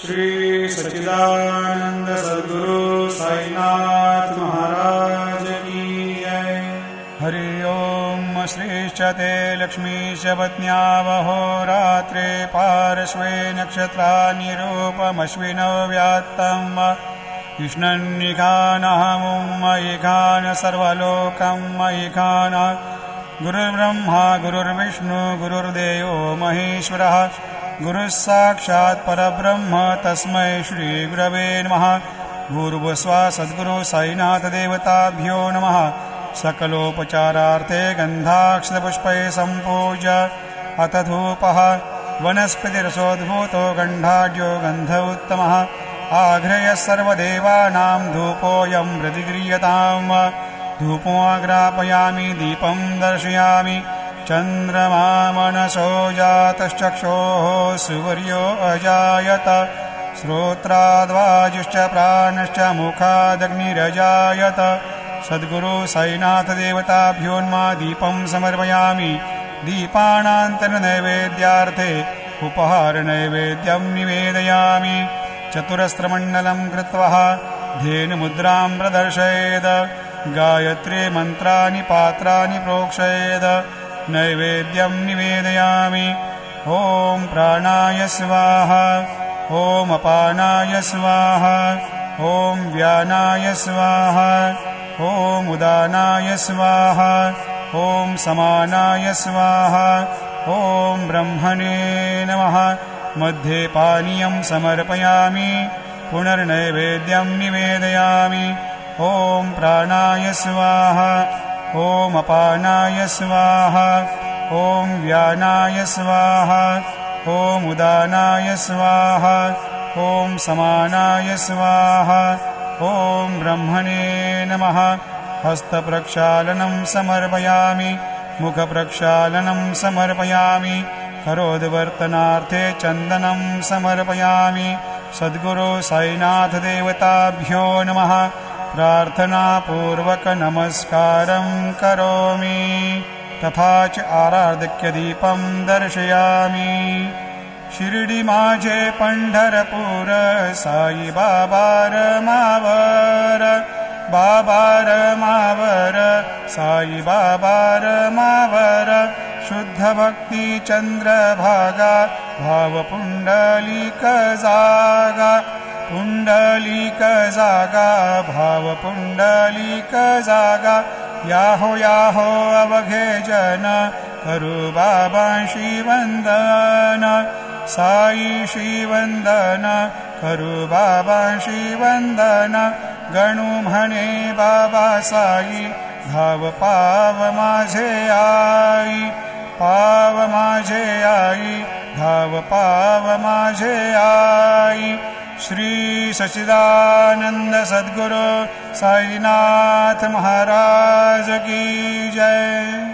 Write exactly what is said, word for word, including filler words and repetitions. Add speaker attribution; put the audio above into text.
Speaker 1: श्री सच्चिदानंद सद्गुरु साईनाथ महाराज की जय। हरि ओम। श्रीश्च ते लक्ष्मीश पत्न्यावहोरात्रे पार्श्वे नक्षत्रानिरूपमश्विनो व्यात्तम् विष्णन्निखानहमुं मयिखान सर्वलोकं मयिखान। गुरुर्ब्रह्मा गुरुर्विष्णु गुरुर्देवो महेश्वरः गुरुः साक्षात् परब्रह्म तस्मै श्री गुरवे नमः। भूर्भुवस्सुवः सद्गुरु साईनाथ देवताभ्यो नमः। सकलोपचारार्थे गन्धाक्षतपुष्पैः सम्पूज्य अथ धूपः वनस्पतिरसोद्भूतो गन्धाढ्यो गन्ध उत्तमः। आघ्र्यः सर्वदेवानां धूपोऽयं प्रतिगृह्यताम्। धूपोऽग्रापयामि दीपं दर्शयामि। चन्द्रमा मनसो जातश्चक्षोः सुवर्यो अजायत। श्रोत्राद्वाजुश्च प्राणश्च मुखादग्निरजायत। सद्गुरु साईनाथ देवताभ्योन्मा दीपं समर्पयामि। दीपानान्तरनैवेद्यार्थे उपहारनैवेद्यं निवेदयामि। चतुरस्रमण्डलं कृत्वा धेनुमुद्रां प्रदर्शयेत्। गायत्री मन्त्राणि पात्राणि प्रोक्षयेत्। नैवेद्यं निवेदयामि। ॐ प्राणाय स्वाहा। ॐ अपानाय स्वाहा। ॐ व्यानाय स्वाहा। ॐ उदानाय स्वाहा। ॐ समानाय स्वाहा। ॐ ब्रह्मणे नमः। मध्ये पानीयं समर्पयामि। पुनर्नैवेद्यं निवेदयामि। ॐ प्राणाय स्वाहा। ॐ अपानाय स्वाहा। ॐ व्यानाय स्वाहा। ॐ उदानाय स्वाहा। ॐ समानाय स्वाहा। ॐ ब्रह्मणे नमः। हस्तप्रक्षालनं समर्पयामि। मुखप्रक्षालनं समर्पयामि। करोद्वर्तनार्थे चन्दनं समर्पयामि। सद्गुरु साईनाथ देवताभ्यो नमः। प्रार्थनापूर्वक नमस्कारं करोमि। तथा च आराधक्यदीपं दर्शयामि। शिर्डी माझे पंढरपूर साई बाबा रमावर। बाबा रमावर साई बाबा रमावर। शुद्ध भक्ति चंद्रभागा भाव पुंडलिक जागा। पुंडलिक जागा भाव पुंडलिक जागा। याहो याहो अवघे जन करू बाबांशी वंदन। साई श्रीवंदन करू बाबांशी वंदन। गणू म्हणे बाबा साई धाव पाव माझे आई। पाव माझे आई धाव पाव माझे आई। श्री सच्चिदानंद सद्गुरु साईनाथ महाराज की जय।